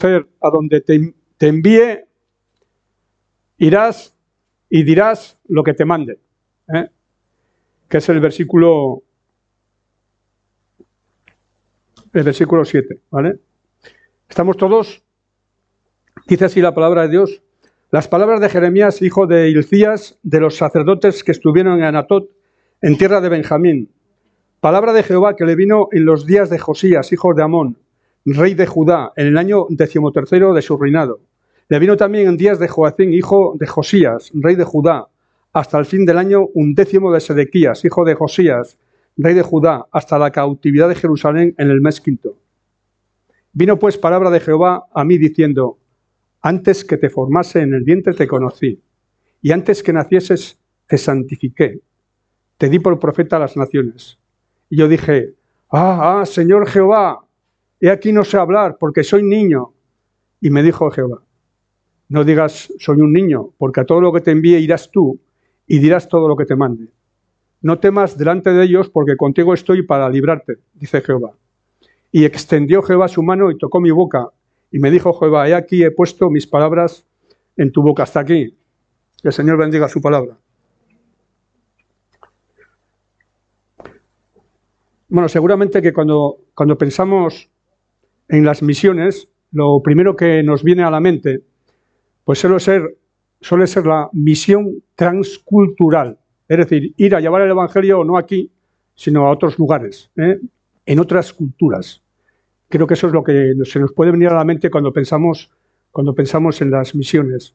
a donde te envíe, irás y dirás lo que te mande, que es el versículo 7, ¿vale? Estamos todos, dice así la palabra de Dios, las palabras de Jeremías, hijo de Hilcías, de los sacerdotes que estuvieron en Anatot, en tierra de Benjamín. Palabra de Jehová que le vino en los días de Josías, hijo de Amón, rey de Judá, en el año 13º de su reinado. Le vino también en días de Joacín, hijo de Josías, rey de Judá, hasta el fin del año 11º de Sedequías, hijo de Josías, rey de Judá, hasta la cautividad de Jerusalén en el mes 5. Vino pues palabra de Jehová a mí diciendo, antes que te formase en el vientre te conocí, y antes que nacieses te santifiqué, te di por profeta a las naciones. Y yo dije, Señor Jehová, he aquí no sé hablar, porque soy niño. Y me dijo Jehová, no digas soy un niño, porque a todo lo que te envíe irás tú, y dirás todo lo que te mande. No temas delante de ellos, porque contigo estoy para librarte, dice Jehová. Y extendió Jehová su mano y tocó mi boca, y me dijo Jehová, he aquí he puesto mis palabras en tu boca. Hasta aquí. Que el Señor bendiga su palabra. Bueno, seguramente que cuando pensamos en las misiones, lo primero que nos viene a la mente, pues suele ser la misión transcultural. Es decir, ir a llevar el Evangelio no aquí, sino a otros lugares, en otras culturas. Creo que eso es lo que se nos puede venir a la mente cuando pensamos en las misiones.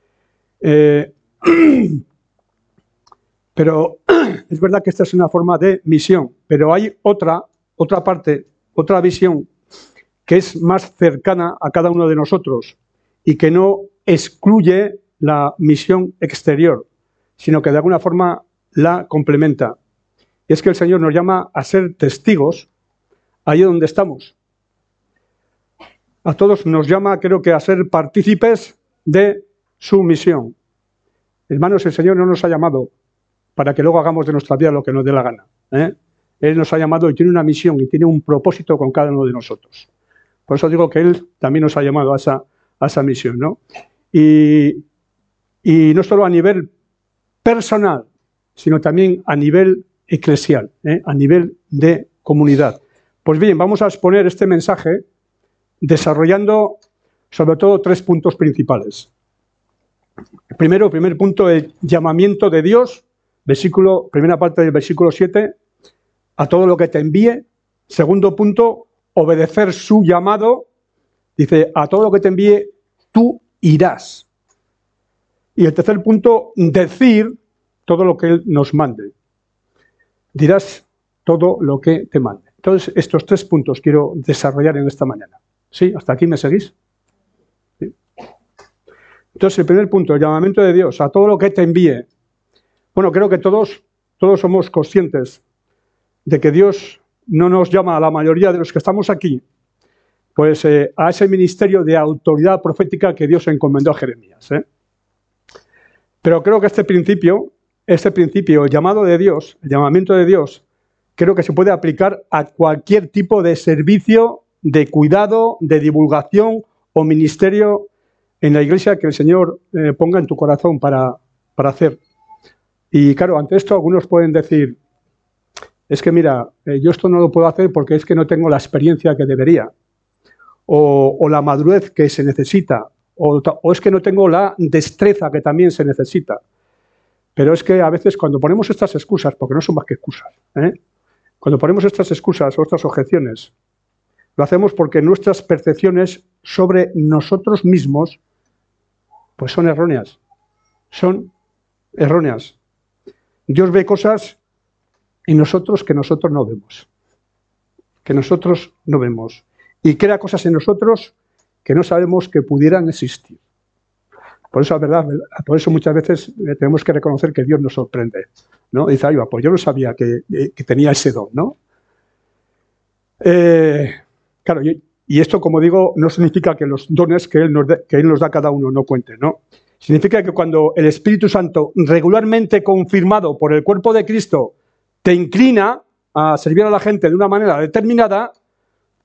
Pero es verdad que esta es una forma de misión, pero hay otra parte, otra visión que es más cercana a cada uno de nosotros y que no excluye la misión exterior, sino que de alguna forma la complementa. Y es que el Señor nos llama a ser testigos allí donde estamos. A todos nos llama, creo que, a ser partícipes de su misión. Hermanos, el Señor no nos ha llamado para que luego hagamos de nuestra vida lo que nos dé la gana. Él nos ha llamado y tiene una misión y tiene un propósito con cada uno de nosotros. Por eso digo que Él también nos ha llamado a esa misión, ¿no? Y no solo a nivel personal, sino también a nivel eclesial, a nivel de comunidad. Pues bien, vamos a exponer este mensaje desarrollando sobre todo 3 puntos principales. Primer punto, el llamamiento de Dios, primera parte del versículo 7, a todo lo que te envíe. Segundo punto, obedecer su llamado. Dice, a todo lo que te envíe, tú irás. Y el tercer punto, decir todo lo que Él nos mande. Dirás todo lo que te mande. Entonces, estos 3 puntos quiero desarrollar en esta mañana. ¿Sí? ¿Hasta aquí me seguís? ¿Sí? Entonces, el primer punto, el llamamiento de Dios, a todo lo que te envíe. Bueno, creo que todos somos conscientes de que Dios no nos llama a la mayoría de los que estamos aquí, pues a ese ministerio de autoridad profética que Dios encomendó a Jeremías. Pero creo que este principio, el llamado de Dios, el llamamiento de Dios, creo que se puede aplicar a cualquier tipo de servicio, de cuidado, de divulgación o ministerio en la iglesia que el Señor ponga en tu corazón para hacer. Y claro, ante esto algunos pueden decir, es que mira, yo esto no lo puedo hacer porque es que no tengo la experiencia que debería, o la madurez que se necesita, o es que no tengo la destreza que también se necesita. Pero es que a veces cuando ponemos estas excusas, porque no son más que excusas, cuando ponemos estas excusas o estas objeciones, lo hacemos porque nuestras percepciones sobre nosotros mismos pues son erróneas. Son erróneas. Dios ve cosas en nosotros que nosotros no vemos. Que nosotros no vemos. Y crea cosas en nosotros que no sabemos que pudieran existir. Por eso, ¿verdad? Por eso muchas veces tenemos que reconocer que Dios nos sorprende, ¿no? Dice, ay, pues yo no sabía que tenía ese don, ¿no? Claro, y esto, como digo, no significa que los dones que Él nos da a cada uno no cuenten, ¿no? Significa que cuando el Espíritu Santo, regularmente confirmado por el cuerpo de Cristo, te inclina a servir a la gente de una manera determinada, tus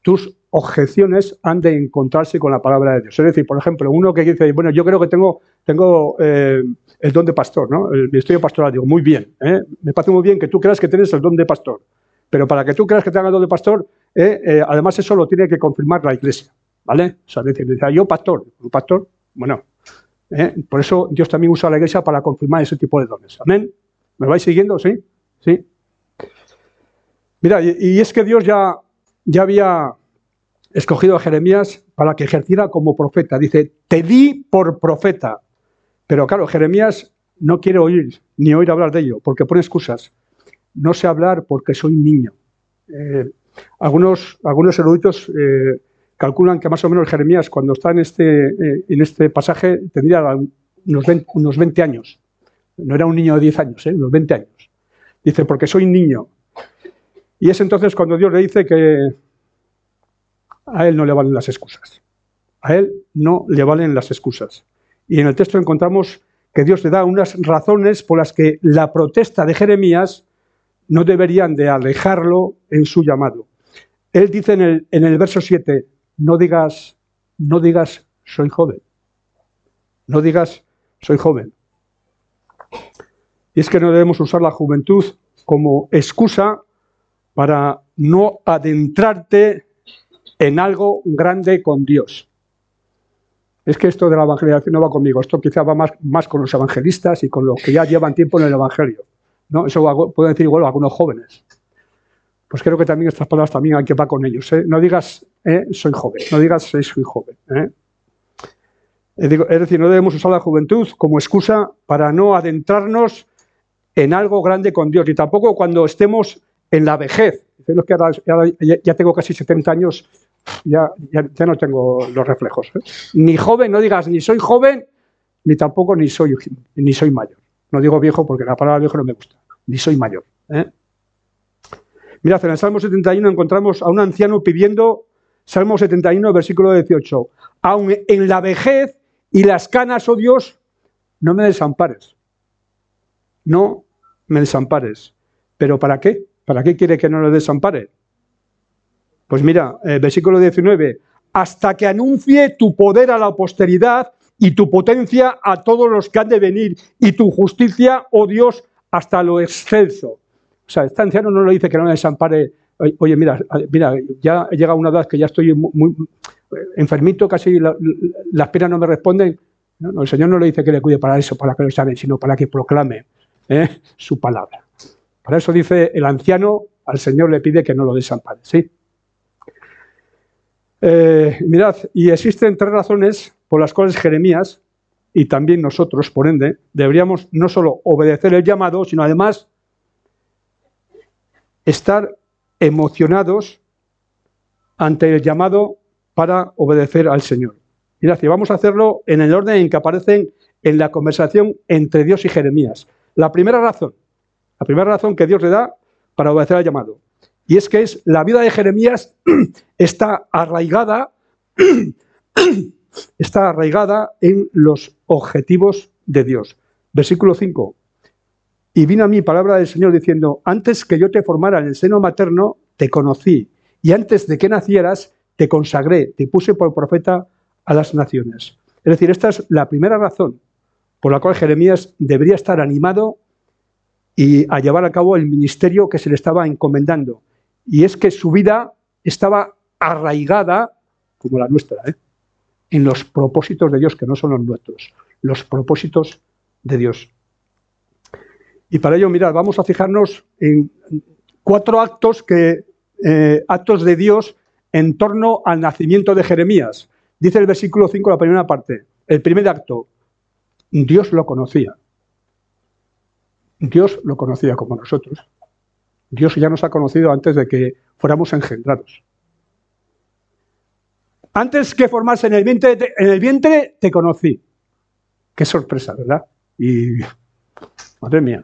objeciones han de encontrarse con la palabra de Dios. Es decir, por ejemplo, uno que dice, bueno, yo creo que tengo el don de pastor, ¿no? El ministerio pastoral. Digo, muy bien, me parece muy bien que tú creas que tienes el don de pastor, pero para que tú creas que tengas el don de pastor, además eso lo tiene que confirmar la Iglesia, ¿vale? O sea, decir, yo pastor, un pastor, bueno, por eso Dios también usa a la Iglesia para confirmar ese tipo de dones. ¿Amén? ¿Me vais siguiendo? ¿Sí? Sí. Mira, y es que Dios ya había escogido a Jeremías para que ejerciera como profeta. Dice, te di por profeta. Pero claro, Jeremías no quiere oír, ni oír hablar de ello, porque pone excusas. No sé hablar porque soy niño. Algunos eruditos calculan que más o menos Jeremías, cuando está en este pasaje, tendría unos 20 años. No era un niño de 10 años, unos 20 años. Dice, porque soy niño. Y es entonces cuando Dios le dice que a él no le valen las excusas. A él no le valen las excusas. Y en el texto encontramos que Dios le da unas razones por las que la protesta de Jeremías no deberían de alejarlo en su llamado. Él dice en el verso 7, no digas, soy joven. No digas, soy joven. Y es que no debemos usar la juventud como excusa para no adentrarte en algo grande con Dios. Es que esto de la evangelización no va conmigo, esto quizá va más con los evangelistas y con los que ya llevan tiempo en el evangelio, ¿no? Eso pueden decir igual algunos jóvenes. Pues creo que también estas palabras también hay que va con ellos. No digas, soy joven, no digas, soy joven. Es decir, no debemos usar la juventud como excusa para no adentrarnos en algo grande con Dios, y tampoco cuando estemos en la vejez. Dicen que ahora ya tengo casi 70 años, ya no tengo los reflejos. Ni joven, no digas ni soy joven, ni tampoco ni soy mayor. No digo viejo porque la palabra viejo no me gusta, ni soy mayor. Mirad, en el Salmo 71 encontramos a un anciano pidiendo, Salmo 71, versículo 18, aun en la vejez y las canas, oh Dios, no me desampares. No me desampares. ¿Pero para qué? ¿Para qué quiere que no le desampare? Pues mira, versículo 19, hasta que anuncie tu poder a la posteridad y tu potencia a todos los que han de venir y tu justicia, oh Dios, hasta lo excelso. O sea, este anciano no le dice que no le desampare. Oye, mira, ya he llegado a una edad que ya estoy muy enfermito, casi las piernas no me responden. No, el Señor no le dice que le cuide para eso, para que lo sabe, sino para que proclame su palabra. Para eso dice el anciano, al Señor le pide que no lo desampare, ¿sí? Mirad, y existen 3 razones por las cuales Jeremías, y también nosotros, por ende, deberíamos no solo obedecer el llamado, sino además estar emocionados ante el llamado para obedecer al Señor. Mirad, y vamos a hacerlo en el orden en que aparecen en la conversación entre Dios y Jeremías. La primera razón que Dios le da para obedecer al llamado. Y es que la vida de Jeremías está arraigada en los objetivos de Dios. Versículo 5. Y vino a mí palabra del Señor diciendo, antes que yo te formara en el seno materno, te conocí. Y antes de que nacieras, te consagré, te puse por profeta a las naciones. Es decir, esta es la primera razón por la cual Jeremías debería estar animado y a llevar a cabo el ministerio que se le estaba encomendando. Y es que su vida estaba arraigada, como la nuestra, en los propósitos de Dios, que no son los nuestros, los propósitos de Dios. Y para ello, mirad, vamos a fijarnos en 4 actos de Dios en torno al nacimiento de Jeremías. Dice el versículo 5, la primera parte. El primer acto, Dios lo conocía. Dios lo conocía como nosotros. Dios ya nos ha conocido antes de que fuéramos engendrados. Antes que formarse en el vientre te conocí. Qué sorpresa, ¿verdad? Y, madre mía,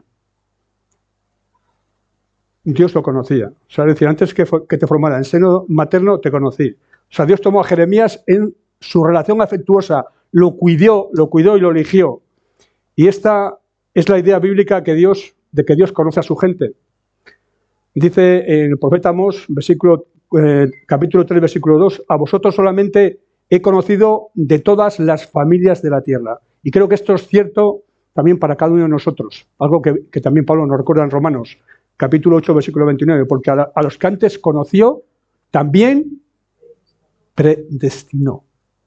Dios lo conocía. O sea, es decir, antes que te formara en seno materno te conocí. O sea, Dios tomó a Jeremías en su relación afectuosa, lo cuidó y lo eligió. Y esta es la idea bíblica de que Dios conoce a su gente. Dice en el profeta Amós, versículo capítulo 3, versículo 2, a vosotros solamente he conocido de todas las familias de la tierra. Y creo que esto es cierto también para cada uno de nosotros, algo que también Pablo nos recuerda en Romanos, capítulo 8, versículo 29, porque a los que antes conoció, también predestinó.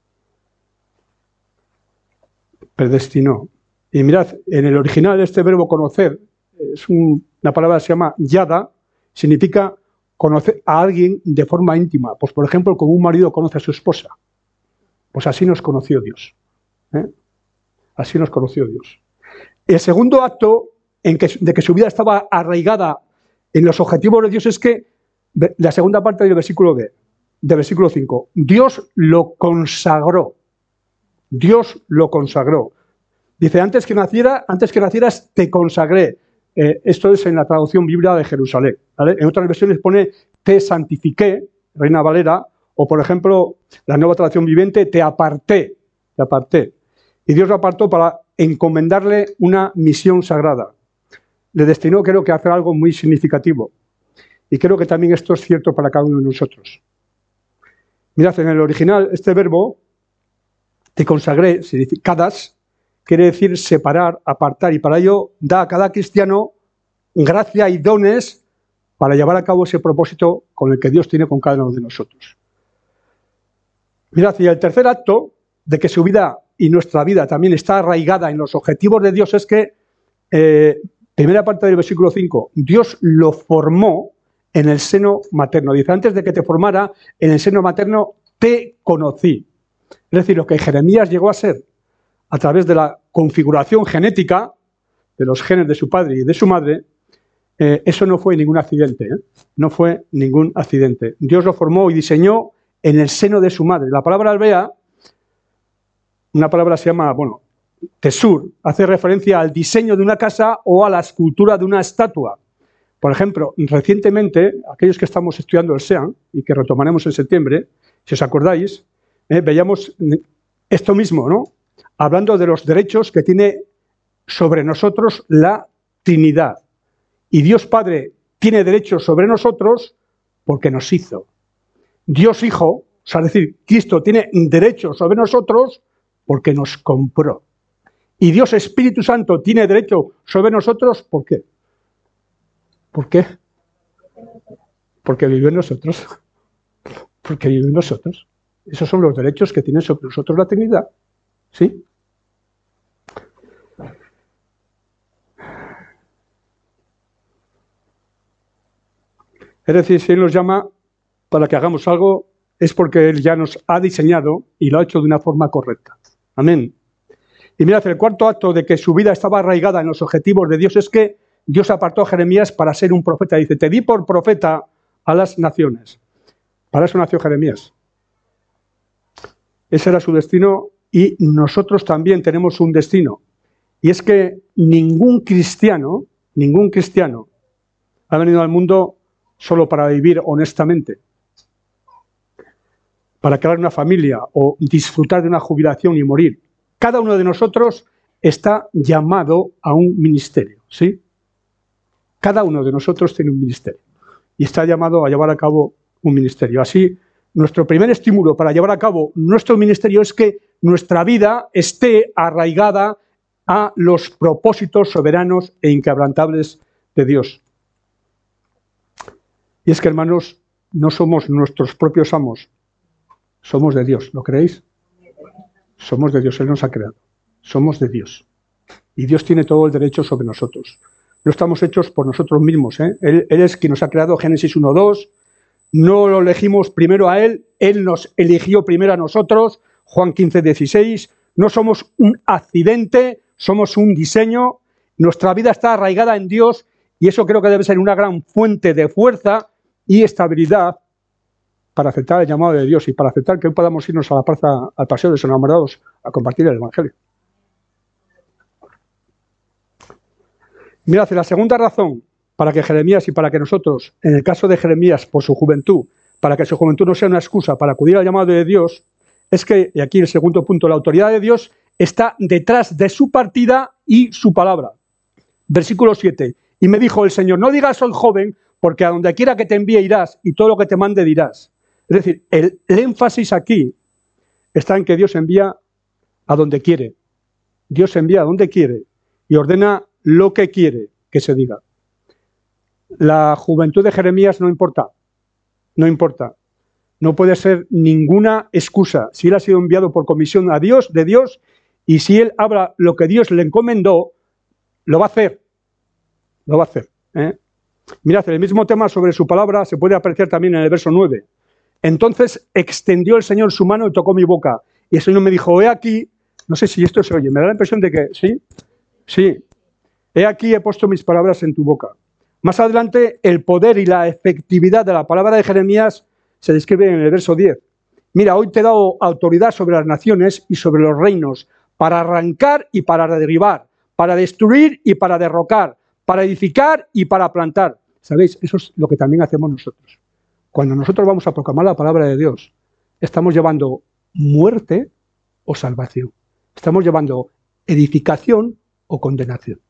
Predestinó. Y mirad, en el original este verbo conocer, es una palabra que se llama yada, significa conocer a alguien de forma íntima. Pues por ejemplo, como un marido conoce a su esposa. Pues así nos conoció Dios. Así nos conoció Dios. El segundo acto de que su vida estaba arraigada en los objetivos de Dios es que, la segunda parte del versículo del versículo 5, Dios lo consagró. Dios lo consagró. Dice, antes que nacieras te consagré. Esto es en la traducción bíblica de Jerusalén, ¿vale? En otras versiones pone te santifiqué, Reina Valera, o por ejemplo, la Nueva Traducción Viviente, te aparté. Y Dios lo apartó para encomendarle una misión sagrada. Le destinó, creo que, a hacer algo muy significativo. Y creo que también esto es cierto para cada uno de nosotros. Mirad, en el original, este verbo, te consagré, significadas, quiere decir separar, apartar, y para ello da a cada cristiano gracia y dones para llevar a cabo ese propósito con el que Dios tiene con cada uno de nosotros. Mirad, y el tercer acto de que su vida y nuestra vida también está arraigada en los objetivos de Dios es que, primera parte del versículo 5, Dios lo formó en el seno materno. Dice, antes de que te formara, en el seno materno te conocí. Es decir, lo que Jeremías llegó a ser a través de la configuración genética de los genes de su padre y de su madre, eso no fue ningún accidente, no fue ningún accidente. Dios lo formó y diseñó en el seno de su madre. La palabra albea, una palabra se llama, tesur, hace referencia al diseño de una casa o a la escultura de una estatua. Por ejemplo, recientemente, aquellos que estamos estudiando el SEAN y que retomaremos en septiembre, si os acordáis, veíamos esto mismo, ¿no? Hablando de los derechos que tiene sobre nosotros la Trinidad. Y Dios Padre tiene derechos sobre nosotros porque nos hizo. Dios Hijo, es decir, Cristo tiene derechos sobre nosotros porque nos compró. Y Dios Espíritu Santo tiene derecho sobre nosotros, ¿por qué? ¿Por qué? Porque vive en nosotros. Porque vive en nosotros. Esos son los derechos que tiene sobre nosotros la Trinidad. ¿Sí? Es decir, si Él nos llama para que hagamos algo, es porque Él ya nos ha diseñado y lo ha hecho de una forma correcta. Amén. Y mirad, el cuarto acto de que su vida estaba arraigada en los objetivos de Dios es que Dios apartó a Jeremías para ser un profeta. Dice, te di por profeta a las naciones. Para eso nació Jeremías. Ese era su destino y nosotros también tenemos un destino. Y es que ningún cristiano ha venido al mundo solo para vivir honestamente, para crear una familia o disfrutar de una jubilación y morir. Cada uno de nosotros está llamado a un ministerio, ¿sí? Cada uno de nosotros tiene un ministerio y está llamado a llevar a cabo un ministerio. Así, nuestro primer estímulo para llevar a cabo nuestro ministerio es que nuestra vida esté arraigada a los propósitos soberanos e inquebrantables de Dios. Y es que, hermanos, no somos nuestros propios amos, somos de Dios, ¿lo creéis? Somos de Dios, Él nos ha creado, somos de Dios. Y Dios tiene todo el derecho sobre nosotros. No estamos hechos por nosotros mismos, ¿eh? Él es quien nos ha creado, Génesis 1:2. No lo elegimos primero a Él, Él nos eligió primero a nosotros, Juan 15:16. No somos un accidente, somos un diseño. Nuestra vida está arraigada en Dios y eso creo que debe ser una gran fuente de fuerza y estabilidad para aceptar el llamado de Dios y para aceptar que hoy podamos irnos a la plaza, al paseo de los enamorados, a compartir el Evangelio. Mirad, la segunda razón para que Jeremías y para que nosotros, en el caso de Jeremías, por su juventud, para que su juventud no sea una excusa para acudir al llamado de Dios, es que, y aquí el segundo punto, la autoridad de Dios está detrás de su partida y su palabra. Versículo 7. Y me dijo el Señor, no digas soy joven, porque a donde quiera que te envíe irás y todo lo que te mande dirás. Es decir, el énfasis aquí está en que Dios envía a donde quiere. Dios envía a donde quiere y ordena lo que quiere que se diga. La juventud de Jeremías no importa. No importa. No puede ser ninguna excusa. Si él ha sido enviado por comisión a Dios, de Dios, y si él habla lo que Dios le encomendó, lo va a hacer. Lo va a hacer. Mirad, el mismo tema sobre su palabra se puede apreciar también en el verso 9. Entonces extendió el Señor su mano y tocó mi boca. Y el Señor me dijo, he aquí, no sé si esto se oye, me da la impresión de que, ¿sí? Sí. He aquí he puesto mis palabras en tu boca. Más adelante, el poder y la efectividad de la palabra de Jeremías se describe en el verso 10. Mira, hoy te he dado autoridad sobre las naciones y sobre los reinos, para arrancar y para derribar, para destruir y para derrocar, para edificar y para plantar. ¿Sabéis? Eso es lo que también hacemos nosotros. Cuando nosotros vamos a proclamar la palabra de Dios, estamos llevando muerte o salvación. Estamos llevando edificación o condenación.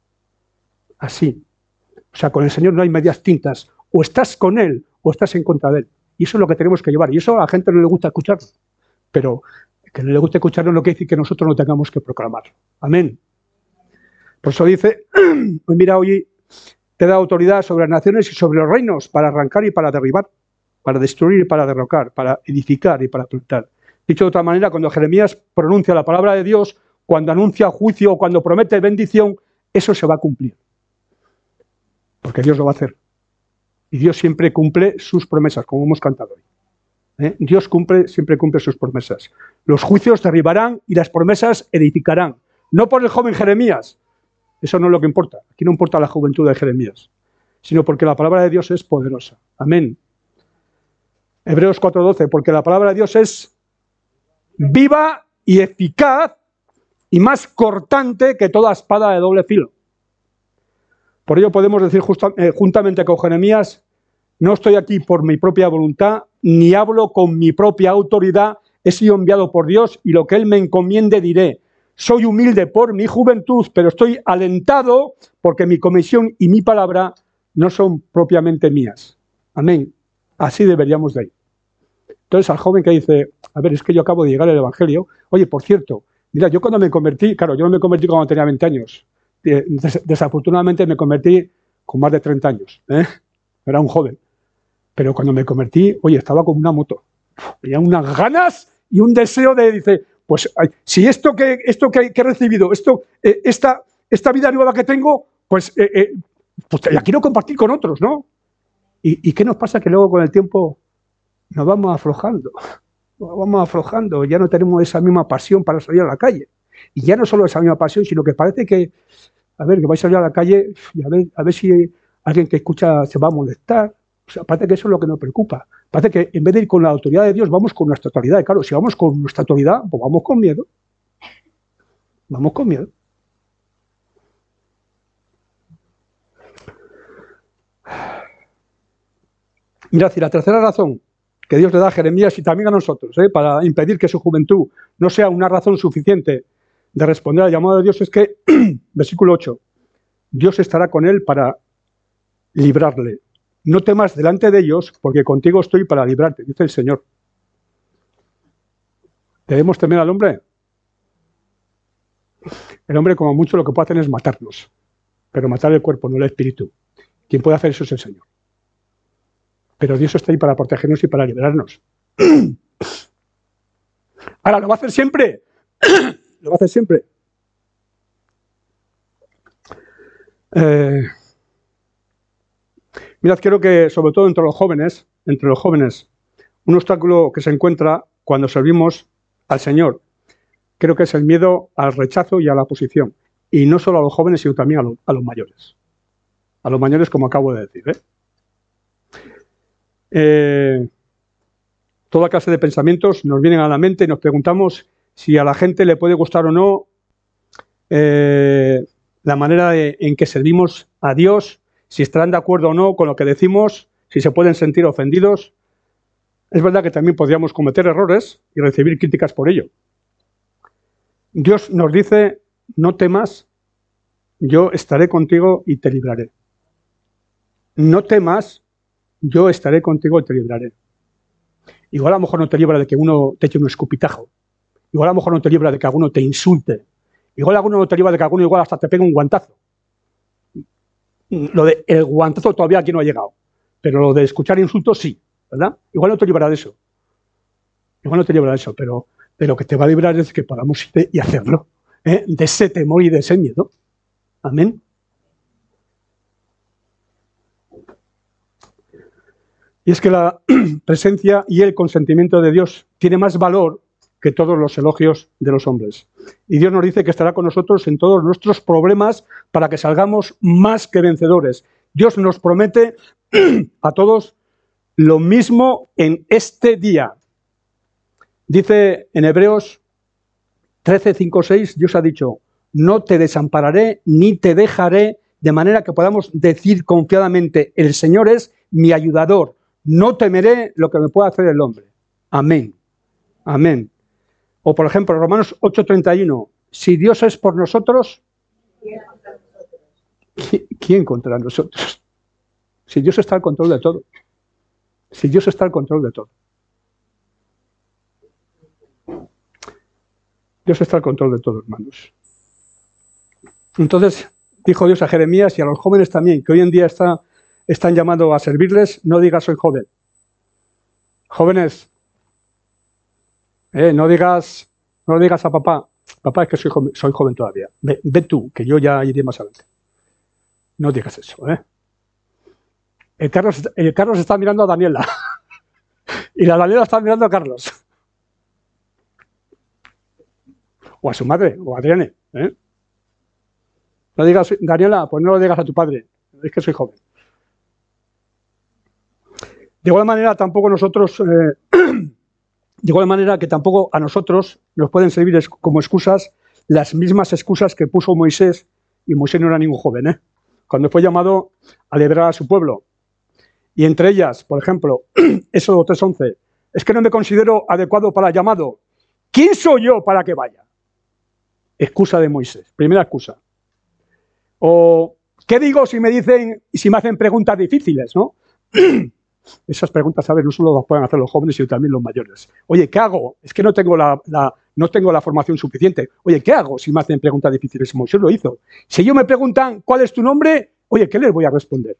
Así. O sea, con el Señor no hay medias tintas. O estás con Él o estás en contra de Él. Y eso es lo que tenemos que llevar. Y eso a la gente no le gusta escucharlo. Pero que no le guste escucharlo no quiere decir que nosotros no tengamos que proclamarlo. Amén. Por eso dice, mira, hoy te da autoridad sobre las naciones y sobre los reinos para arrancar y para derribar, para destruir y para derrocar, para edificar y para plantar. Dicho de otra manera, cuando Jeremías pronuncia la palabra de Dios, cuando anuncia juicio o cuando promete bendición, eso se va a cumplir. Porque Dios lo va a hacer. Y Dios siempre cumple sus promesas, como hemos cantado hoy. Dios siempre cumple sus promesas. Los juicios derribarán y las promesas edificarán. No por el joven Jeremías. Eso no es lo que importa. Aquí no importa la juventud de Jeremías, sino porque la palabra de Dios es poderosa. Amén. Hebreos 4:12, porque la palabra de Dios es viva y eficaz y más cortante que toda espada de doble filo. Por ello podemos decir juntamente con Jeremías, no estoy aquí por mi propia voluntad, ni hablo con mi propia autoridad, he sido enviado por Dios y lo que Él me encomiende diré. Soy humilde por mi juventud, pero estoy alentado porque mi comisión y mi palabra no son propiamente mías. Amén. Así deberíamos de ir. Entonces al joven que dice, a ver, es que yo acabo de llegar al Evangelio. Oye, por cierto, mira, yo cuando me convertí, claro, yo no me convertí cuando tenía 20 años. Desafortunadamente me convertí con más de 30 años. Era un joven. Pero cuando me convertí, oye, estaba como una moto. Tenía unas ganas y un deseo de, dice, pues si esto que he recibido, esta vida nueva que tengo, pues la quiero compartir con otros, ¿no? ¿Y qué nos pasa? Que luego con el tiempo nos vamos aflojando. Nos vamos aflojando. Ya no tenemos esa misma pasión para salir a la calle. Y ya no solo esa misma pasión, sino que parece que, a ver, que vais a salir a la calle y a ver si alguien que escucha se va a molestar. O sea, parece que eso es lo que nos preocupa. Parece que en vez de ir con la autoridad de Dios, vamos con nuestra autoridad. Y claro, si vamos con nuestra autoridad, pues vamos con miedo. Vamos con miedo. Mirad, y la tercera razón que Dios le da a Jeremías y también a nosotros, para impedir que su juventud no sea una razón suficiente de responder al llamado de Dios, es que, versículo 8, Dios estará con él para librarle. No temas delante de ellos, porque contigo estoy para librarte, dice el Señor. ¿Debemos temer al hombre? El hombre, como mucho, lo que puede hacer es matarnos, pero matar el cuerpo, no el espíritu. Quien puede hacer eso es el Señor. Pero Dios está ahí para protegernos y para liberarnos. Ahora, ¿lo va a hacer siempre? Lo va a hacer siempre. Mirad, creo que sobre todo entre los jóvenes, un obstáculo que se encuentra cuando servimos al Señor, creo que es el miedo al rechazo y a la oposición. Y no solo a los jóvenes, sino también a los mayores. A los mayores, como acabo de decir. Toda clase de pensamientos nos vienen a la mente y nos preguntamos si a la gente le puede gustar o no la manera en que servimos a Dios, si estarán de acuerdo o no con lo que decimos, si se pueden sentir ofendidos. Es verdad que también podríamos cometer errores y recibir críticas por ello. Dios nos dice, no temas, yo estaré contigo y te libraré. no temas, yo estaré contigo y te libraré. Igual a lo mejor no te libra de que uno te eche un escupitajo. Igual a lo mejor no te libra de que alguno te insulte. Igual a alguno no te libra de que alguno igual hasta te pegue un guantazo. Lo de el guantazo todavía aquí no ha llegado. Pero lo de escuchar insultos sí, ¿verdad? Igual no te librará de eso. Igual no te librará de eso, pero lo que te va a librar es que podamos ir y hacerlo. De ese temor y de ese miedo. Amén. Y es que la presencia y el consentimiento de Dios tiene más valor que todos los elogios de los hombres. Y Dios nos dice que estará con nosotros en todos nuestros problemas para que salgamos más que vencedores. Dios nos promete a todos lo mismo en este día. Dice en Hebreos 13, 5, 6, Dios ha dicho, no te desampararé ni te dejaré, de manera que podamos decir confiadamente, el Señor es mi ayudador. No temeré lo que me pueda hacer el hombre. Amén. Amén. O por ejemplo, Romanos 8:31. Si Dios es por nosotros, ¿quién contra nosotros? Si Dios está al control de todo. Si Dios está al control de todo. Dios está al control de todo, hermanos. Entonces, dijo Dios a Jeremías y a los jóvenes también, que hoy en día están llamados a servirles, no digas soy joven. Jóvenes, no digas a papá es que soy joven todavía. Ve tú, que yo ya iré más adelante. No digas eso, El Carlos está mirando a Daniela. Y la Daniela está mirando a Carlos. O a su madre, o a Adriane. No digas, Daniela, pues no lo digas a tu padre. Es que soy joven. De igual manera, tampoco nosotros, de igual manera que tampoco a nosotros nos pueden servir como excusas las mismas excusas que puso Moisés, y Moisés no era ningún joven, cuando fue llamado a liberar a su pueblo. Y entre ellas, por ejemplo, Éxodo 3:11, es que no me considero adecuado para el llamado. ¿Quién soy yo para que vaya? Excusa de Moisés, primera excusa. O, ¿qué digo si me hacen preguntas difíciles, no? Esas preguntas, ¿sabes? No solo las pueden hacer los jóvenes, sino también los mayores. Oye, ¿qué hago? Es que no tengo la formación suficiente. Oye, ¿qué hago si me hacen preguntas difíciles? Moisés lo hizo. Si ellos me preguntan, ¿cuál es tu nombre? Oye, ¿qué les voy a responder?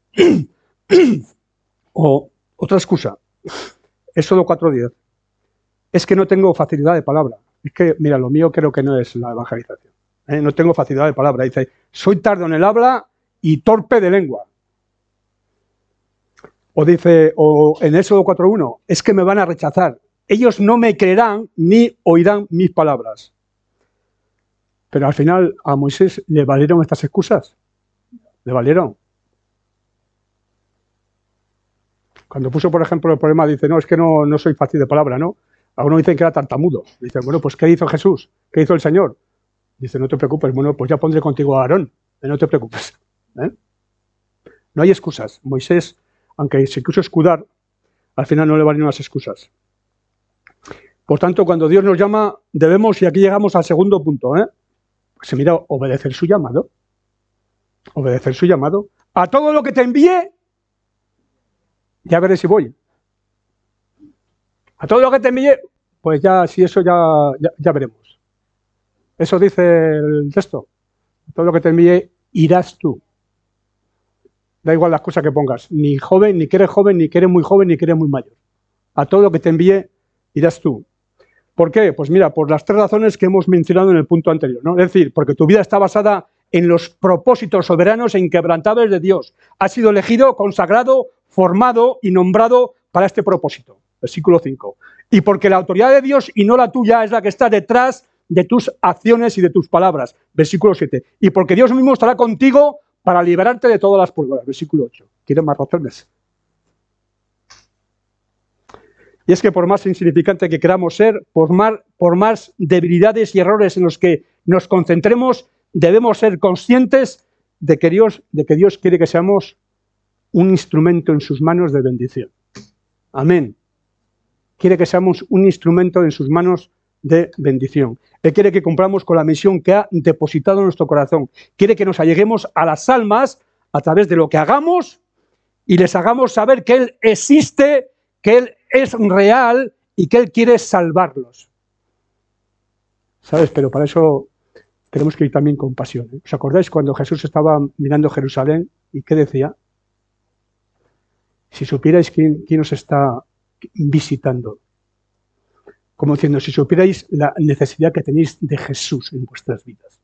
O otra excusa. Éxodo 4:10. Es que no tengo facilidad de palabra. Es que, mira, lo mío creo que no es la evangelización. No tengo facilidad de palabra. Dice, soy tardo en el habla y torpe de lengua. O en Éxodo 4:1, es que me van a rechazar. Ellos no me creerán ni oirán mis palabras. Pero al final a Moisés le valieron estas excusas. Le valieron. Cuando puso, por ejemplo, el problema, dice, no, es que no soy fácil de palabra, ¿no? Algunos dicen que era tartamudo. Dicen, bueno, pues ¿qué hizo Jesús? ¿Qué hizo el Señor? Dice, no te preocupes, bueno, pues ya pondré contigo a Aarón. No te preocupes. No hay excusas. Moisés, aunque se quiso escudar, al final no le valieron las excusas. Por tanto, cuando Dios nos llama, debemos, y aquí llegamos al segundo punto, pues mira, obedecer su llamado. Obedecer su llamado. A todo lo que te envíe, ya veré si voy. A todo lo que te envíe, pues ya, si eso ya veremos. Eso dice el texto. A todo lo que te envíe, irás tú. Da igual las cosas que pongas. Ni joven, ni que eres joven, ni que eres muy joven, ni que eres muy mayor. A todo lo que te envíe, irás tú. ¿Por qué? Pues mira, por las 3 razones que hemos mencionado en el punto anterior, ¿no? Es decir, porque tu vida está basada en los propósitos soberanos e inquebrantables de Dios. Has sido elegido, consagrado, formado y nombrado para este propósito. Versículo 5. Y porque la autoridad de Dios y no la tuya es la que está detrás de tus acciones y de tus palabras. Versículo 7. Y porque Dios mismo estará contigo para liberarte de todas las pruebas. Versículo 8. ¿Quieres más razones? Y es que por más insignificante que queramos ser, por más debilidades y errores en los que nos concentremos, debemos ser conscientes de que Dios quiere que seamos un instrumento en sus manos de bendición. Amén. Quiere que seamos un instrumento en sus manos de bendición. Él quiere que cumplamos con la misión que ha depositado en nuestro corazón. Quiere que nos alleguemos a las almas a través de lo que hagamos y les hagamos saber que Él existe, que Él es real y que Él quiere salvarlos. ¿Sabes? Pero para eso tenemos que ir también con pasión. ¿Os acordáis cuando Jesús estaba mirando Jerusalén y qué decía? Si supierais quién os está visitando. Como diciendo, si supierais la necesidad que tenéis de Jesús en vuestras vidas.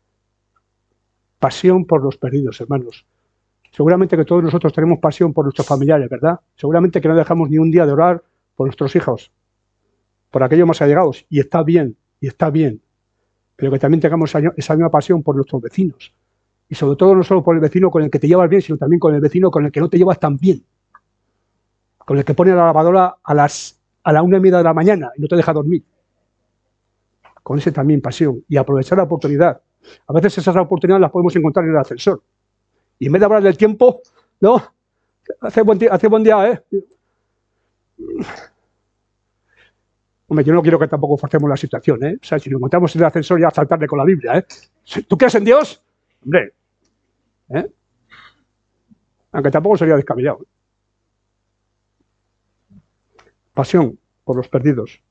Pasión por los perdidos, hermanos. Seguramente que todos nosotros tenemos pasión por nuestros familiares, ¿verdad? Seguramente que no dejamos ni un día de orar por nuestros hijos, por aquellos más allegados. Y está bien, pero que también tengamos esa misma pasión por nuestros vecinos. Y sobre todo no solo por el vecino con el que te llevas bien, sino también con el vecino con el que no te llevas tan bien. Con el que pone la lavadora a la 1:30 de la mañana y no te deja dormir. Con ese también pasión. Y aprovechar la oportunidad. A veces esas oportunidades las podemos encontrar en el ascensor. Y en vez de hablar del tiempo, no, hace buen día, ¿eh? Hombre, yo no quiero que tampoco forcemos la situación, ¿eh? O sea, si nos encontramos en el ascensor ya saltarle con la Biblia, ¿eh? ¿Tú crees en Dios? Hombre, ¿eh? Aunque tampoco sería descabellado. Pasión por los perdidos.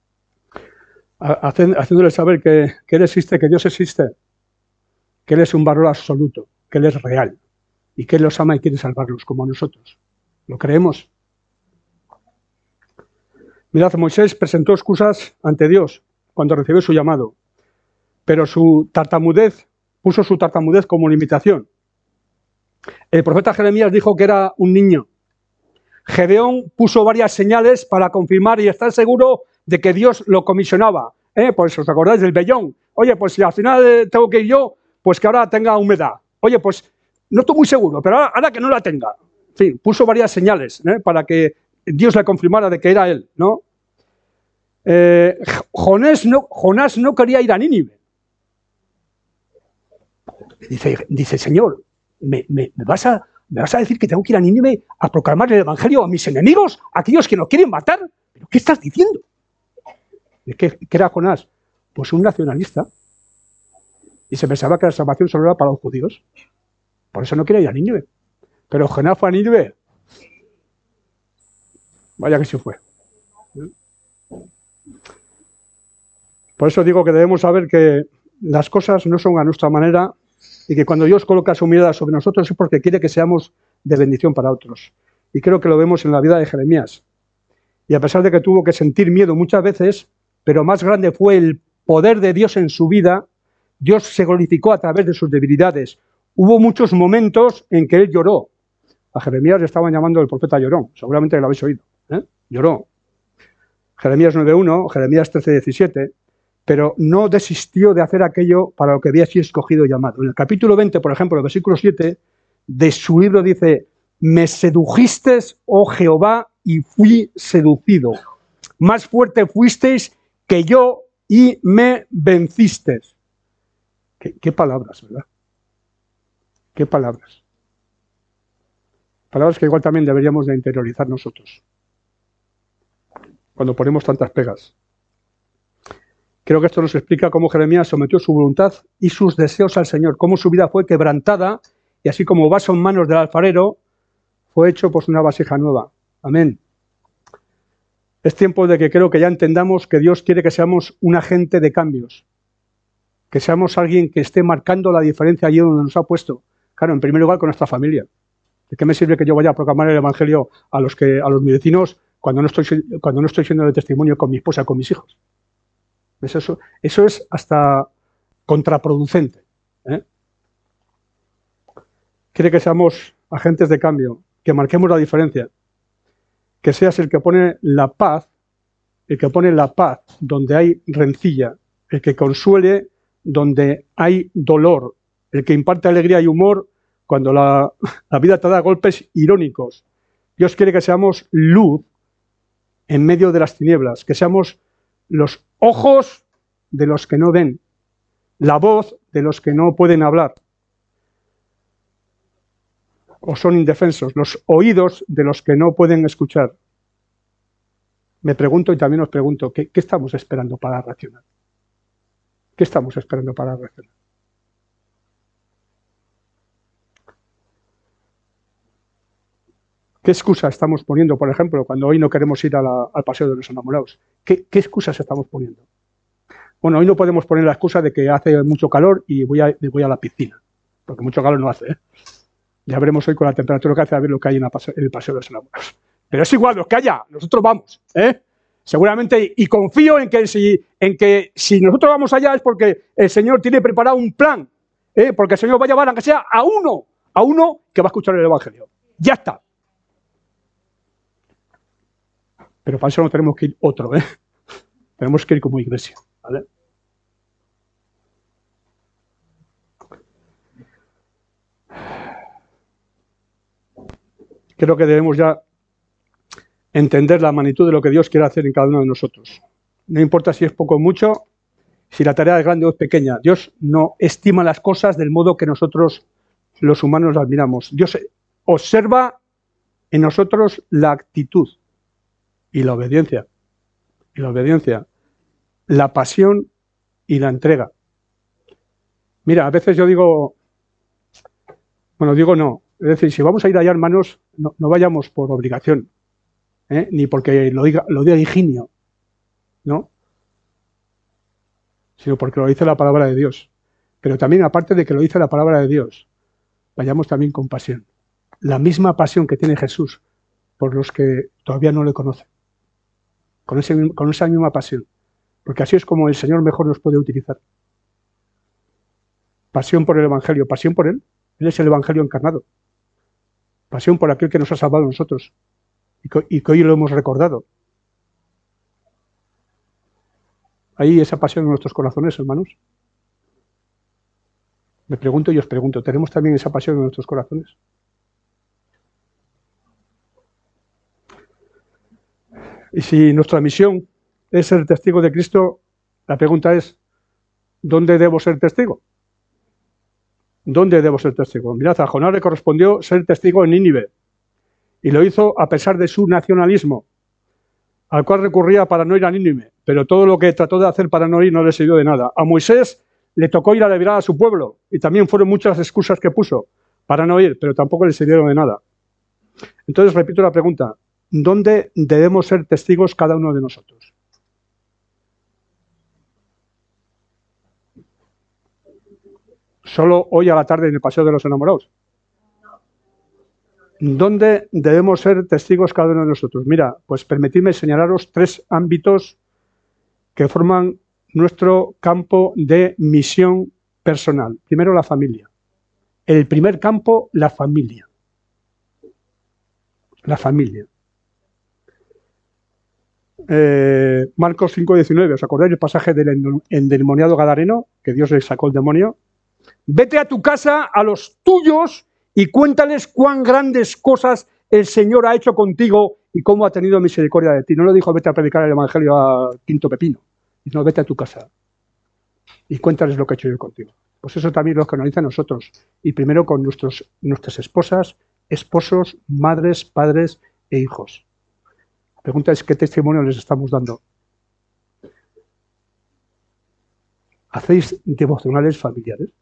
Haciéndole saber que Él existe, que Dios existe, que Él es un valor absoluto, que Él es real y que Él los ama y quiere salvarlos como nosotros. ¿Lo creemos? Mirad, Moisés presentó excusas ante Dios cuando recibió su llamado, pero puso su tartamudez como limitación. El profeta Jeremías dijo que era un niño. Gedeón puso varias señales para confirmar y estar seguro de que Dios lo comisionaba. Pues os acordáis del vellón. Oye, pues si al final tengo que ir yo, pues que ahora tenga humedad. Oye, pues no estoy muy seguro, pero ahora que no la tenga. En fin, puso varias señales para que Dios le confirmara de que era él, ¿no? Jonás no quería ir a Nínive. Dice Señor, ¿me vas a decir que tengo que ir a Nínive a proclamar el evangelio a mis enemigos, a aquellos que nos quieren matar? ¿Pero qué estás diciendo? ¿Qué era Jonás? Pues un nacionalista. Y se pensaba que la salvación solo era para los judíos. Por eso no quería ir a Nínive. Pero Jonás fue a Nínive. Vaya que se fue. Por eso digo que debemos saber que las cosas no son a nuestra manera y que cuando Dios coloca su mirada sobre nosotros es porque quiere que seamos de bendición para otros. Y creo que lo vemos en la vida de Jeremías. Y a pesar de que tuvo que sentir miedo muchas veces, pero más grande fue el poder de Dios en su vida, Dios se glorificó a través de sus debilidades. Hubo muchos momentos en que él lloró. A Jeremías le estaban llamando el profeta llorón, seguramente lo habéis oído. Lloró. Jeremías 9:1, Jeremías 13:17, pero no desistió de hacer aquello para lo que había sido escogido y llamado. En el capítulo 20, por ejemplo, el versículo 7 de su libro dice: me sedujiste, oh Jehová, y fui seducido. Más fuerte fuisteis que yo y me vencisteis. ¿Qué palabras, verdad? ¿Qué palabras? Palabras que igual también deberíamos de interiorizar nosotros cuando ponemos tantas pegas. Creo que esto nos explica cómo Jeremías sometió su voluntad y sus deseos al Señor, cómo su vida fue quebrantada y así como vaso en manos del alfarero, fue hecho pues una vasija nueva. Amén. Es tiempo de que creo que ya entendamos que Dios quiere que seamos un agente de cambios, que seamos alguien que esté marcando la diferencia allí donde nos ha puesto. Claro, en primer lugar con nuestra familia. ¿De qué me sirve que yo vaya a proclamar el evangelio a los mis vecinos cuando no estoy siendo de testimonio con mi esposa, con mis hijos? ¿Ves eso? Eso es hasta contraproducente. Quiere que seamos agentes de cambio, que marquemos la diferencia, que seas el que pone la paz donde hay rencilla, el que consuele donde hay dolor, el que imparte alegría y humor cuando la vida te da golpes irónicos. Dios quiere que seamos luz en medio de las tinieblas, que seamos los ojos de los que no ven, la voz de los que no pueden hablar o son indefensos, los oídos de los que no pueden escuchar. Me pregunto y también os pregunto, ¿qué estamos esperando para reaccionar? ¿Qué estamos esperando para reaccionar? ¿Qué excusa estamos poniendo, por ejemplo, cuando hoy no queremos ir al paseo de los enamorados? ¿Qué excusas estamos poniendo? Bueno, hoy no podemos poner la excusa de que hace mucho calor y me voy a la piscina, porque mucho calor no hace, ¿eh? Ya veremos hoy con la temperatura que hace a ver lo que hay en el paseo de los enamorados. Pero es igual, los que haya, nosotros vamos, ¿eh? Seguramente, y confío en que si nosotros vamos allá es porque el Señor tiene preparado un plan, ¿eh? Porque el Señor va a llevar, aunque sea a uno que va a escuchar el Evangelio. Ya está. Pero para eso no tenemos que ir otro, ¿eh? Tenemos que ir como iglesia, ¿vale? Creo que debemos ya entender la magnitud de lo que Dios quiere hacer en cada uno de nosotros. No importa si es poco o mucho, si la tarea es grande o es pequeña. Dios no estima las cosas del modo que nosotros, los humanos, las miramos. Dios observa en nosotros la actitud y la obediencia. La pasión y la entrega. Mira, a veces yo digo no. Es decir, si vamos a ir allá, hermanos, no vayamos por obligación, ni porque lo diga Higinio, ¿no? Sino porque lo dice la palabra de Dios. Pero también, aparte de que lo dice la palabra de Dios, vayamos también con pasión. La misma pasión que tiene Jesús por los que todavía no le conocen. Con esa misma pasión. Porque así es como el Señor mejor nos puede utilizar. Pasión por el Evangelio, pasión por Él. Él es el Evangelio encarnado. Pasión por aquel que nos ha salvado a nosotros y que hoy lo hemos recordado. ¿Hay esa pasión en nuestros corazones, hermanos? Me pregunto y os pregunto, ¿tenemos también esa pasión en nuestros corazones? Y si nuestra misión es ser testigo de Cristo, la pregunta es, ¿dónde debo ser testigo? ¿Dónde debo ser testigo? Mirad, a Jonás le correspondió ser testigo en Nínive, y lo hizo a pesar de su nacionalismo, al cual recurría para no ir a Nínive, pero todo lo que trató de hacer para no ir no le sirvió de nada. A Moisés le tocó ir a liberar a su pueblo, y también fueron muchas las excusas que puso para no ir, pero tampoco le sirvieron de nada. Entonces, repito la pregunta, ¿dónde debemos ser testigos cada uno de nosotros? ¿Solo hoy a la tarde en el Paseo de los Enamorados? ¿Dónde debemos ser testigos cada uno de nosotros? Mira, pues permitidme señalaros 3 ámbitos que forman nuestro campo de misión personal. Primero, la familia. El primer campo, la familia. La familia. Marcos 5:19, ¿os acordáis del pasaje del endemoniado gadareno? Que Dios le sacó el demonio. Vete a tu casa, a los tuyos, y cuéntales cuán grandes cosas el Señor ha hecho contigo y cómo ha tenido misericordia de ti. No le dijo vete a predicar el Evangelio a Quinto Pepino, sino vete a tu casa y cuéntales lo que ha hecho yo contigo. Pues eso también lo canaliza a nosotros. Y primero con nuestras esposas, esposos, madres, padres e hijos. La pregunta es, ¿qué testimonio les estamos dando? ¿Hacéis devocionales familiares?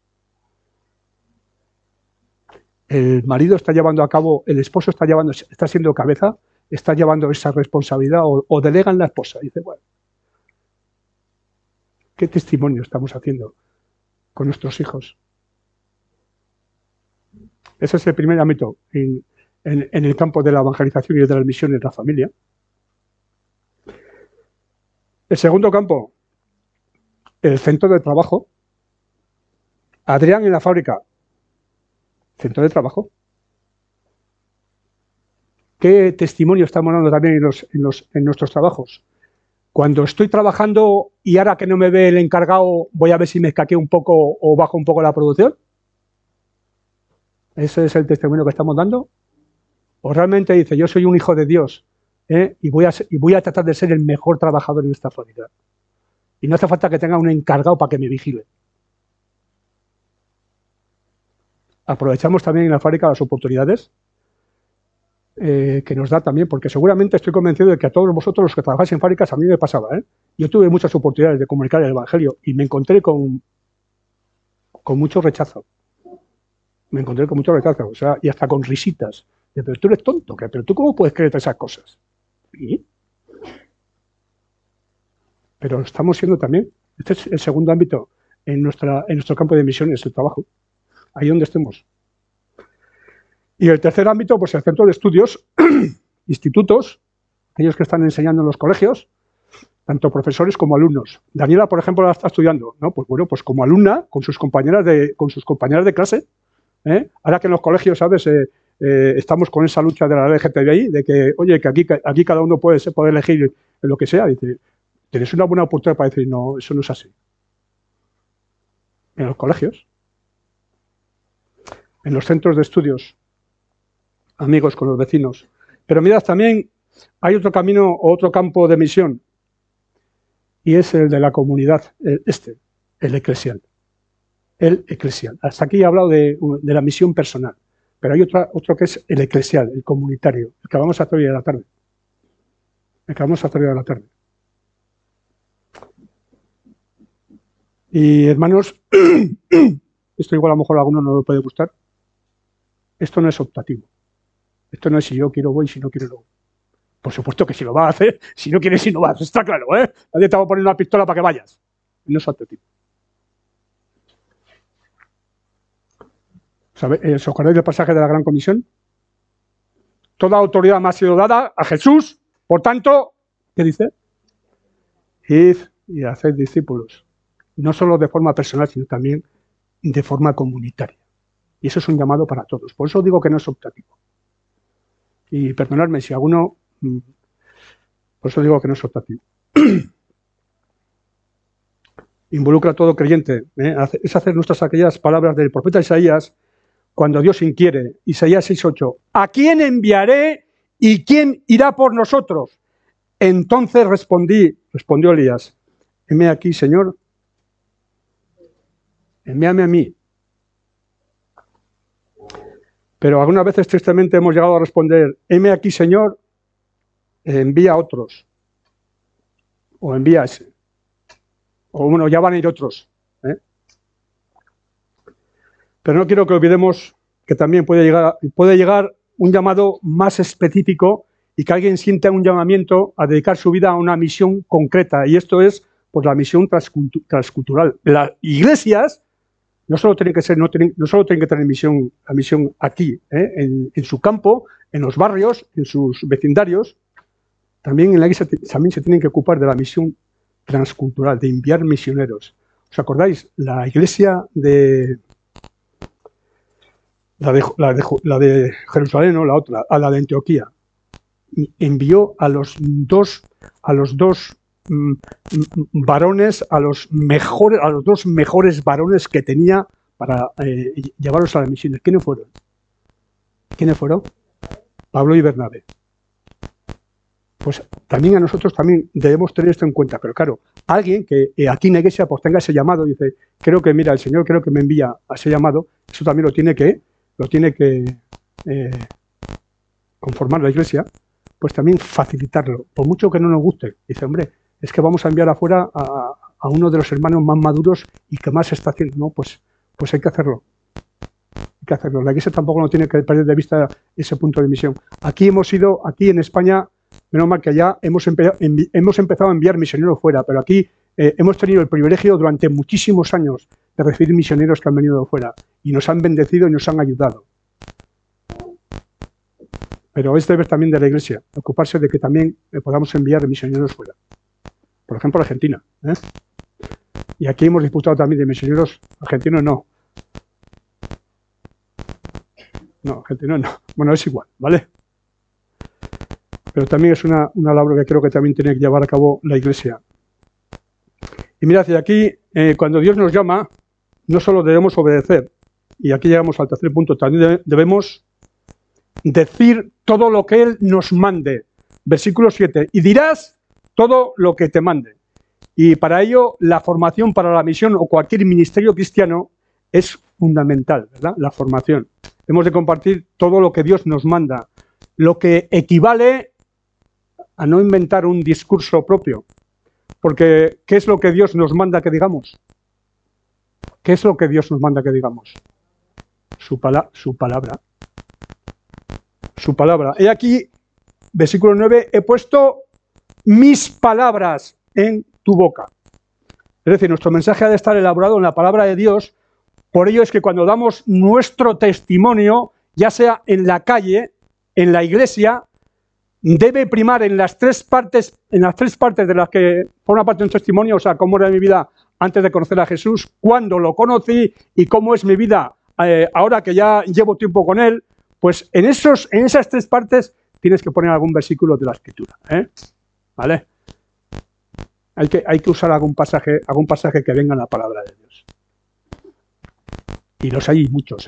El marido está llevando a cabo, el esposo está siendo cabeza, está llevando esa responsabilidad o delega en la esposa. Dice, bueno, ¿qué testimonio estamos haciendo con nuestros hijos? Ese es el primer ámbito en el campo de la evangelización y de las misiones, la familia. El segundo campo, el centro de trabajo. Adrián en la fábrica. Centro de trabajo. ¿Qué testimonio estamos dando también en nuestros trabajos? Cuando estoy trabajando y ahora que no me ve el encargado, voy a ver si me escaqueo un poco o bajo un poco la producción. ¿Ese es el testimonio que estamos dando? ¿O realmente dice, yo soy un hijo de Dios y voy a tratar de ser el mejor trabajador en esta fábrica? Y no hace falta que tenga un encargado para que me vigile. Aprovechamos también en la fábrica las oportunidades que nos da también, porque seguramente estoy convencido de que a todos vosotros los que trabajáis en fábricas, a mí me pasaba. Yo tuve muchas oportunidades de comunicar el Evangelio y me encontré con mucho rechazo. O sea, y hasta con risitas. Pero tú eres tonto, pero tú ¿cómo puedes creerte esas cosas? ¿Sí? Pero estamos siendo también, este es el segundo ámbito en nuestro campo de misiones, el trabajo, ahí donde estemos. Y el tercer ámbito, pues el centro de estudios, institutos, aquellos que están enseñando en los colegios, tanto profesores como alumnos. Daniela, por ejemplo, la está estudiando, ¿no? Pues bueno, pues como alumna, con sus compañeras de clase, ¿eh? Ahora que en los colegios, ¿sabes? Estamos con esa lucha de la LGTBI, de que, oye, que aquí cada uno puede elegir lo que sea. Dice, tienes una buena oportunidad para decir, no, eso no es así. En los colegios, en los centros de estudios, amigos con los vecinos. Pero mirad, también hay otro camino o otro campo de misión, y es el de la comunidad, el eclesial. El eclesial. Hasta aquí he hablado de la misión personal, pero hay otro que es el eclesial, el comunitario, el que vamos a hacer hoy a la tarde. El que vamos a hacer hoy a la tarde. Y hermanos, esto igual a lo mejor a alguno no le puede gustar, esto no es optativo. Esto no es si yo quiero voy, si no quiero no voy. Por supuesto que si lo vas a hacer, si no quieres, si no vas, está claro, ¿eh? Nadie te va a poner una pistola para que vayas. No es optativo. ¿Os acordáis del pasaje de la Gran Comisión? Toda autoridad me ha sido dada a Jesús, por tanto, ¿qué dice? Id y haced discípulos. No solo de forma personal, sino también de forma comunitaria. Y eso es un llamado para todos. Por eso digo que no es optativo. Y perdonadme si alguno... Por eso digo que no es optativo. Involucra a todo creyente. Es hacer nuestras aquellas palabras del profeta Isaías cuando Dios inquiere. Isaías 6:8. ¿A quién enviaré y quién irá por nosotros? Entonces respondió Elías. Heme aquí, Señor. Envíame a mí. Pero algunas veces tristemente hemos llegado a responder, heme aquí, Señor, envía a otros. O envía a ese. O bueno, ya van a ir otros. Pero no quiero que olvidemos que también puede llegar un llamado más específico y que alguien sienta un llamamiento a dedicar su vida a una misión concreta. Y esto es pues, la misión transcultural. Las iglesias no solo tienen que tener la misión aquí, en su campo, en los barrios, en sus vecindarios. También en la iglesia también se tienen que ocupar de la misión transcultural, de enviar misioneros. ¿Os acordáis? La iglesia de Jerusalén, no la otra, a la de Antioquía, envió a los dos varones, a los dos mejores varones que tenía para llevarlos a las misiones. ¿Quiénes fueron? Pablo y Bernabé. Pues también a nosotros también debemos tener esto en cuenta, pero claro, alguien que aquí en la iglesia pues tenga ese llamado y dice, creo que mira, el Señor creo que me envía a ese llamado, eso también lo tiene que conformar la iglesia, pues también facilitarlo, por mucho que no nos guste. Dice, hombre, es que vamos a enviar afuera a uno de los hermanos más maduros y que más está haciendo, ¿no? Pues hay que hacerlo. Hay que hacerlo. La iglesia tampoco no tiene que perder de vista ese punto de misión. Aquí en España, menos mal que allá hemos empezado a enviar misioneros fuera, pero aquí hemos tenido el privilegio durante muchísimos años de recibir misioneros que han venido de fuera y nos han bendecido y nos han ayudado. Pero es deber también de la iglesia ocuparse de que también podamos enviar misioneros fuera. Por ejemplo, a Argentina. Y aquí hemos disputado también de misioneros argentinos, no. No, argentinos no. Bueno, es igual, ¿vale? Pero también es una labor que creo que también tiene que llevar a cabo la iglesia. Y mirad, y aquí, cuando Dios nos llama, no solo debemos obedecer, y aquí llegamos al tercer punto, también debemos decir todo lo que Él nos mande. Versículo 7. Y dirás todo lo que te mande. Y para ello, la formación para la misión o cualquier ministerio cristiano es fundamental, ¿verdad? La formación. Hemos de compartir todo lo que Dios nos manda, lo que equivale a no inventar un discurso propio. Porque, ¿qué es lo que Dios nos manda que digamos? ¿Qué es lo que Dios nos manda que digamos? Su palabra. su palabra. He aquí, versículo 9, he puesto mis palabras en tu boca. Es decir, nuestro mensaje ha de estar elaborado en la palabra de Dios. Por ello es que cuando damos nuestro testimonio, ya sea en la calle, en la iglesia, debe primar en las tres partes de las que forma parte de un testimonio, o sea, cómo era mi vida antes de conocer a Jesús, cuándo lo conocí y cómo es mi vida ahora que ya llevo tiempo con Él. Pues en esas tres partes tienes que poner algún versículo de la Escritura, ¿vale? Hay que usar algún pasaje que venga en la palabra de Dios. Y los hay muchos,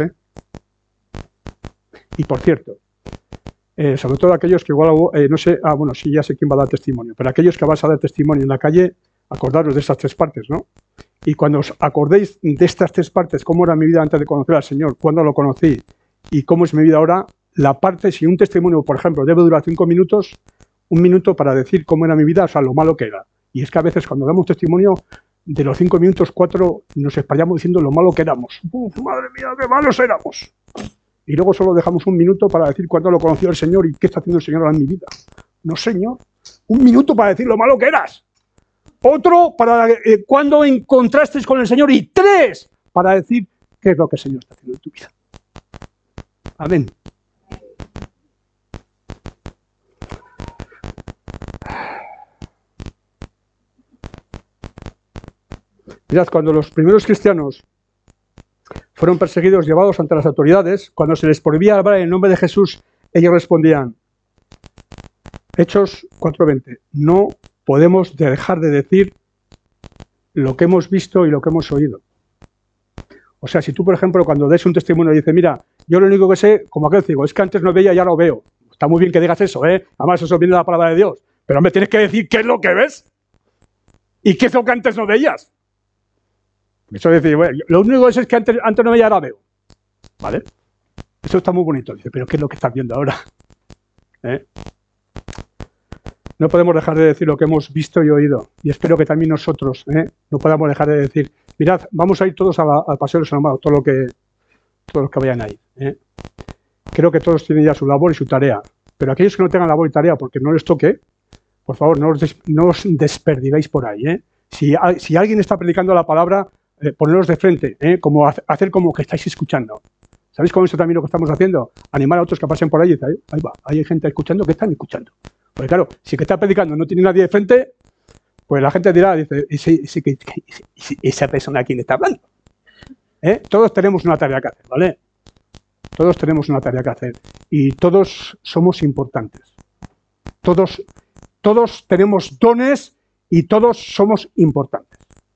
Y por cierto, sobre todo aquellos que igual, no sé, bueno, sí, ya sé quién va a dar testimonio, pero aquellos que vas a dar testimonio en la calle, acordaros de estas tres partes, ¿no? Y cuando os acordéis de estas tres partes, cómo era mi vida antes de conocer al Señor, cuándo lo conocí y cómo es mi vida ahora, la parte, si un testimonio, por ejemplo, debe durar 5 minutos, 1 minuto para decir cómo era mi vida, o sea, lo malo que era. Y es que a veces cuando damos testimonio, de los 5 minutos, 4 nos explayamos diciendo lo malo que éramos. ¡Uf, madre mía, qué malos éramos! Y luego solo dejamos 1 minuto para decir cuándo lo conoció el Señor y qué está haciendo el Señor ahora en mi vida. No, Señor. 1 minuto para decir lo malo que eras. Otro para cuándo encontraste con el Señor. Y 3 para decir qué es lo que el Señor está haciendo en tu vida. Amén. Mirad, cuando los primeros cristianos fueron perseguidos, llevados ante las autoridades, cuando se les prohibía hablar en el nombre de Jesús, ellos respondían, Hechos 4:20, no podemos dejar de decir lo que hemos visto y lo que hemos oído. O sea, si tú, por ejemplo, cuando des un testimonio y dices, mira, yo lo único que sé, como aquel ciego, es que antes no veía y ahora lo veo. Está muy bien que digas eso, Además, eso viene de la palabra de Dios. Pero me tienes que decir qué es lo que ves y qué es lo que antes no veías. Eso es decir, bueno, lo único que sé es que antes no veía y ahora veo. ¿Vale? Eso está muy bonito. Dice, pero ¿qué es lo que estás viendo ahora? No podemos dejar de decir lo que hemos visto y oído. Y espero que también nosotros no podamos dejar de decir, mirad, vamos a ir todos al Paseo de los Enamorados, todos los que vayan ahí. Creo que todos tienen ya su labor y su tarea. Pero aquellos que no tengan labor y tarea porque no les toque, por favor, no os desperdigáis por ahí. Si alguien está predicando la palabra, poneros de frente, como hacer como que estáis escuchando. ¿Sabéis con eso también lo que estamos haciendo? Animar a otros que pasen por ahí y decir, ahí va, hay gente escuchando, ¿qué están escuchando? Porque claro, si que está predicando no tiene nadie de frente, pues la gente dirá, dice, esa persona a quién está hablando. Todos tenemos una tarea que hacer, ¿vale? Todos tenemos una tarea que hacer. Y todos somos importantes. Todos tenemos dones y todos somos importantes.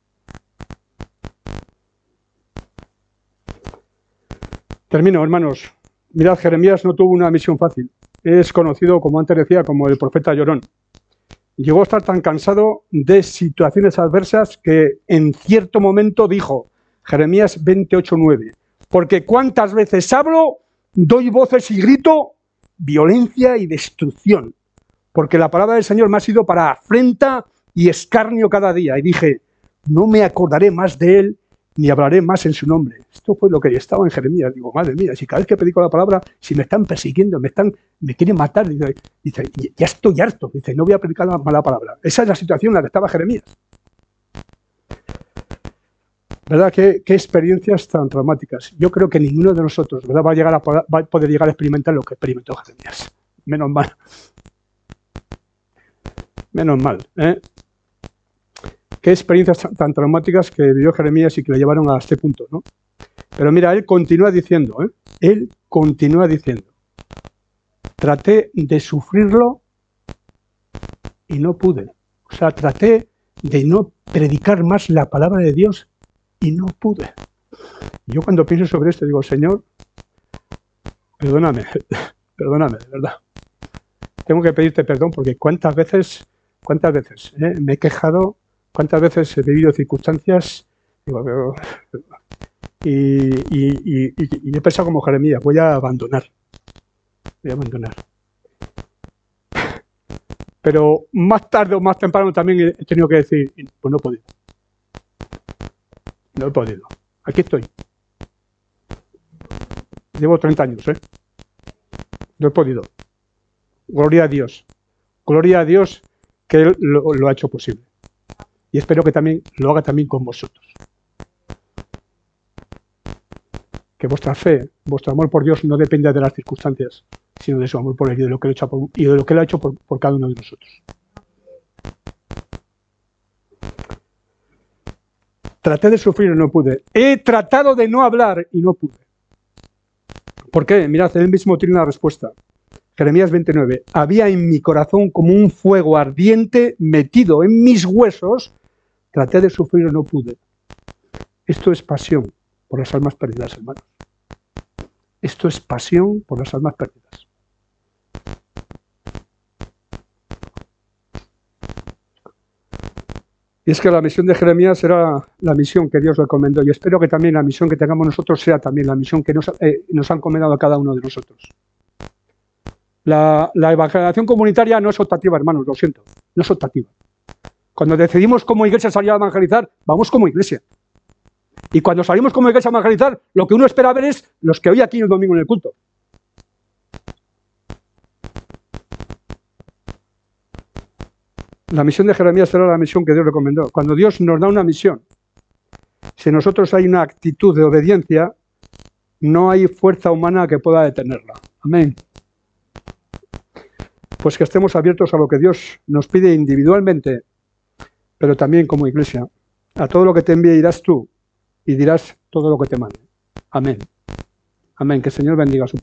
Termino, hermanos. Mirad, Jeremías no tuvo una misión fácil. Es conocido, como antes decía, como el profeta llorón. Llegó a estar tan cansado de situaciones adversas que en cierto momento dijo, Jeremías 28:9, porque cuántas veces hablo, doy voces y grito, violencia y destrucción, porque la palabra del Señor me ha sido para afrenta y escarnio cada día. Y dije, no me acordaré más de él, ni hablaré más en su nombre. Esto fue lo que estaba en Jeremías. Digo, madre mía, si cada vez que predico la palabra, si me están persiguiendo, me quieren matar, dice, ya estoy harto. Dice, no voy a predicar la mala palabra. Esa es la situación en la que estaba Jeremías. ¿Verdad? ¿Qué experiencias tan traumáticas? Yo creo que ninguno de nosotros, ¿verdad?, va a poder llegar a experimentar lo que experimentó Jeremías. Menos mal. Menos mal, Qué experiencias tan traumáticas que vivió Jeremías y que le llevaron a este punto, ¿no? Pero mira, él continúa diciendo, traté de sufrirlo y no pude. O sea, traté de no predicar más la palabra de Dios y no pude. Yo cuando pienso sobre esto digo, Señor, perdóname, de verdad. Tengo que pedirte perdón porque cuántas veces me he quejado, cuántas veces he vivido circunstancias y he pensado como Jeremías, voy a abandonar. Pero más tarde o más temprano también he tenido que decir, pues no he podido. No he podido. Aquí estoy. Llevo 30 años, No he podido. Gloria a Dios. Gloria a Dios que Él lo ha hecho posible. Y espero que también lo haga también con vosotros. Que vuestra fe, vuestro amor por Dios no dependa de las circunstancias, sino de su amor por Él y de lo que Él ha hecho por cada uno de nosotros. Traté de sufrir y no pude. He tratado de no hablar y no pude. ¿Por qué? Mirad, él mismo tiene una respuesta. Jeremías 29. Había en mi corazón como un fuego ardiente metido en mis huesos. Traté de sufrir y no pude. Esto es pasión por las almas perdidas, hermanos. Esto es pasión por las almas perdidas. Y es que la misión de Jeremías era la misión que Dios le encomendó. Y espero que también la misión que tengamos nosotros sea también la misión que nos ha encomendado a cada uno de nosotros. La evangelización comunitaria no es optativa, hermanos, lo siento. No es optativa. Cuando decidimos como iglesia salir a evangelizar, vamos como iglesia. Y cuando salimos como iglesia a evangelizar, lo que uno espera ver es los que hoy aquí el domingo en el culto. La misión de Jeremías era la misión que Dios recomendó. Cuando Dios nos da una misión, si en nosotros hay una actitud de obediencia, no hay fuerza humana que pueda detenerla. Amén. Pues que estemos abiertos a lo que Dios nos pide individualmente, pero también como iglesia. A todo lo que te envíe irás tú y dirás todo lo que te mande. Amén. Amén. Que el Señor bendiga a su pueblo.